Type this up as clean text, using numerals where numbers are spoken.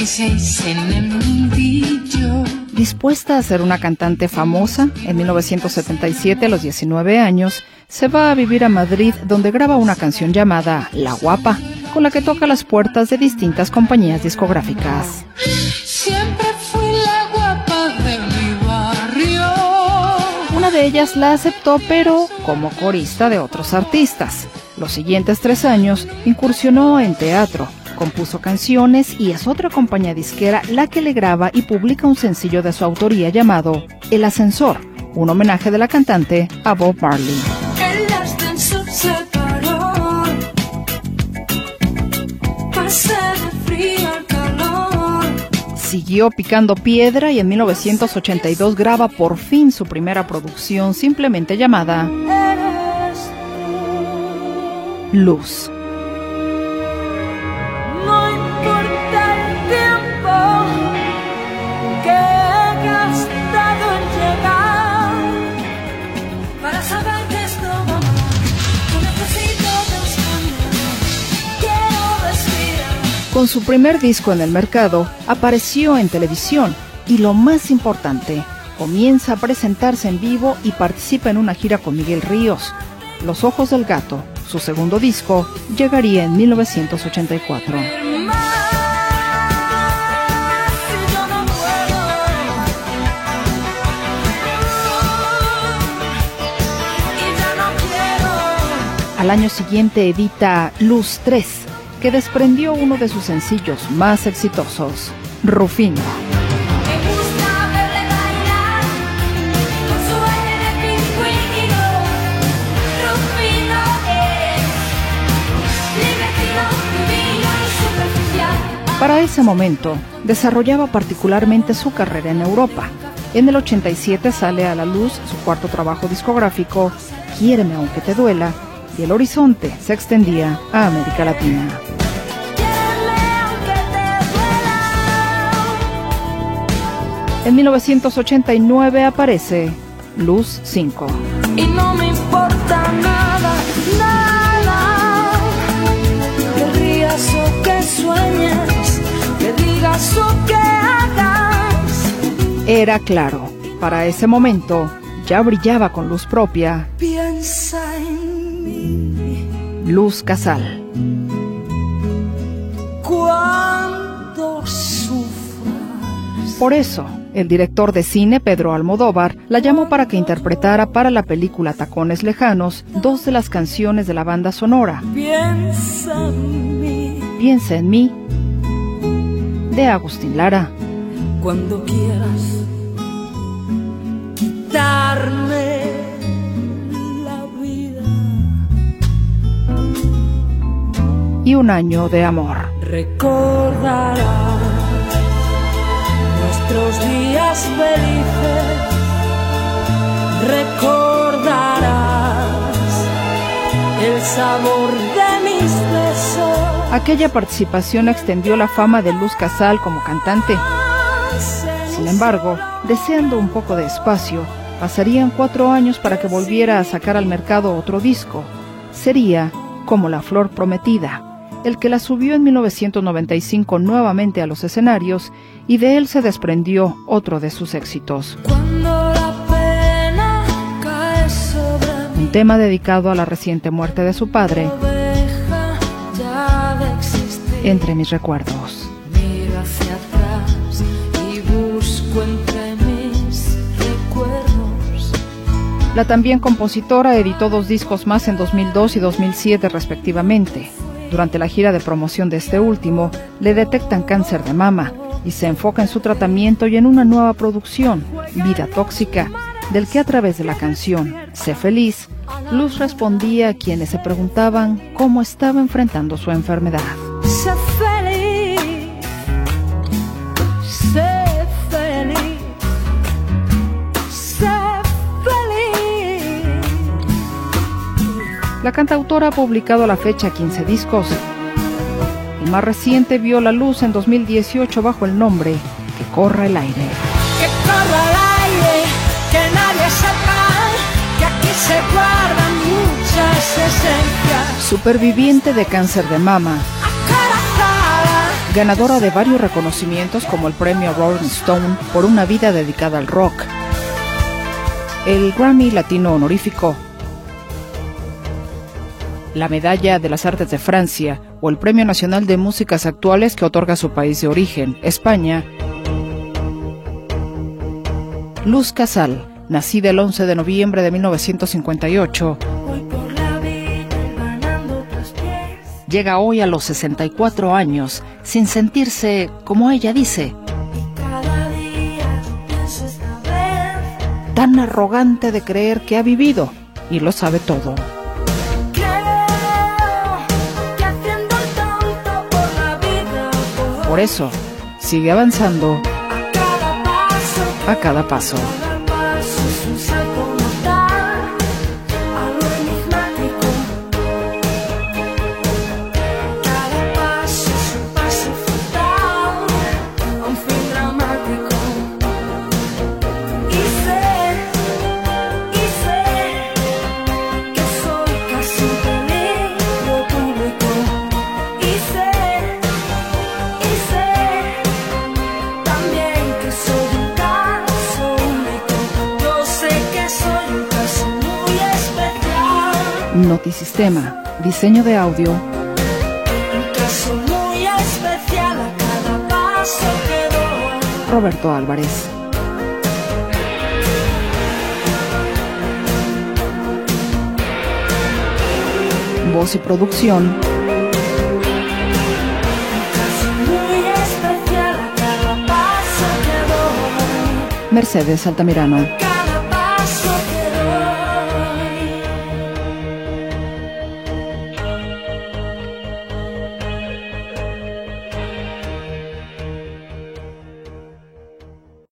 Dispuesta a ser una cantante famosa, en 1977, a los 19 años, se va a vivir a Madrid, donde graba una canción llamada La Guapa, con la que toca las puertas de distintas compañías discográficas. Siempre fui la guapa de mi barrio. Una de ellas la aceptó, pero como corista de otros artistas. Los siguientes 3 años incursionó en teatro, compuso canciones y es otra compañía disquera la que le graba y publica un sencillo de su autoría llamado El Ascensor, un homenaje de la cantante a Bob Marley. El ascensor se paró, pasé de frío al calor. Siguió picando piedra y en 1982 graba por fin su primera producción, simplemente llamada Luz. No importa el tiempo que he gastado en llegar para saber que esto va mal. No necesito descansar, quiero respirar. Con su primer disco en el mercado, apareció en televisión y lo más importante, comienza a presentarse en vivo y participa en una gira con Miguel Ríos. Los Ojos del Gato, su segundo disco, llegaría en 1984. Al año siguiente edita Luz 3, que desprendió uno de sus sencillos más exitosos, Rufino. Para ese momento, desarrollaba particularmente su carrera en Europa. En el 87 sale a la luz su cuarto trabajo discográfico, Quiéreme aunque te duela, y el horizonte se extendía a América Latina. En 1989 aparece Luz 5. Y no me importa nada, nada, que rías o que sueñes, que digas o que hagas. Era claro, para ese momento ya brillaba con luz propia. Piensa en mí. Luz Casal. Cuando sufras. Por eso, el director de cine Pedro Almodóvar la llamó para que interpretara para la película Tacones Lejanos 2 de las canciones de la banda sonora. Piensa en mí. Piensa en mí, de Agustín Lara. Cuando quieras darme la vida. Y Un año de amor. Recordarás nuestros días felices, recordarás el sabor de mis besos. Aquella participación extendió la fama de Luz Casal como cantante. Sin embargo, deseando un poco de espacio, pasarían 4 años para que volviera a sacar al mercado otro disco. Sería Como la Flor Prometida, el que la subió en 1995 nuevamente a los escenarios, y de él se desprendió otro de sus éxitos. Cuando la pena cae sobre mí, Un tema dedicado a la reciente muerte de su padre, deja ya de existir. Entre mis recuerdos. Miro hacia atrás y busco entre mis recuerdos. La también compositora editó 2 discos más en 2002 y 2007 respectivamente. Durante la gira de promoción de este último, le detectan cáncer de mama y se enfoca en su tratamiento y en una nueva producción, Vida Tóxica, del que a través de la canción Sé Feliz, Luz respondía a quienes se preguntaban cómo estaba enfrentando su enfermedad. Sé feliz, sé feliz, sé feliz. La cantautora ha publicado a la fecha 15 discos. El más reciente vio la luz en 2018 bajo el nombre Que corra el aire. Que corra el aire, que nadie sepa, que aquí se guardan muchas esencias. Superviviente de cáncer de mama, Acorazada, ganadora de varios reconocimientos como el premio Rolling Stone por una vida dedicada al rock, el Grammy Latino honorífico, la Medalla de las Artes de Francia o el Premio Nacional de Músicas Actuales que otorga su país de origen, España. Luz Casal, nacida el 11 de noviembre de 1958, llega hoy a los 64 años sin sentirse, como ella dice, tan arrogante de creer que ha vivido y lo sabe todo. Por eso, sigue avanzando a cada paso. Notisistema, diseño de audio. Un caso muy especial, a cada paso que doy. Roberto Álvarez. Voz y producción. Un caso muy especial, a cada paso que doy. Mercedes Altamirano.